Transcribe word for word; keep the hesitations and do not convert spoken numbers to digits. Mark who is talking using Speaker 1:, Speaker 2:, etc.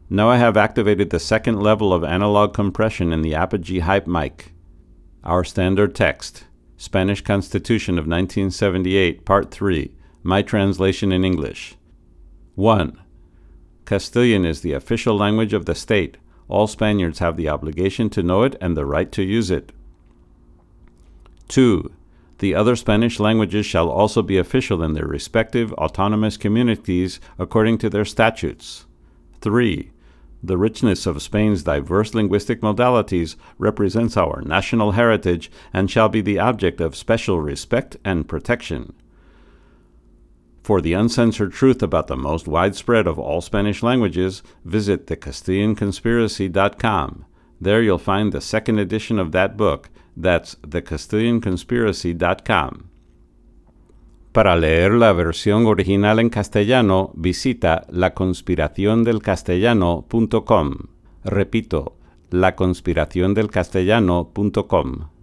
Speaker 1: Now I have activated the second level of analog compression in the Apogee Hype mic. Our standard text, Spanish Constitution of nineteen seventy-eight, Part three, my translation in English. one. Castilian is the official language of the state. All Spaniards have the obligation to know it and the right to use it. two. The other Spanish languages shall also be official in their respective autonomous communities according to their statutes. three. The richness of Spain's diverse linguistic modalities represents our national heritage and shall be the object of special respect and protection. For the uncensored truth about the most widespread of all Spanish languages, visit the Castilian Conspiracy dot com. There you'll find the second edition of that book. That's the Castilian Conspiracy dot com. Para leer la versión original en castellano, visita la conspiración del castellano punto com. Repito, la conspiración del castellano punto com.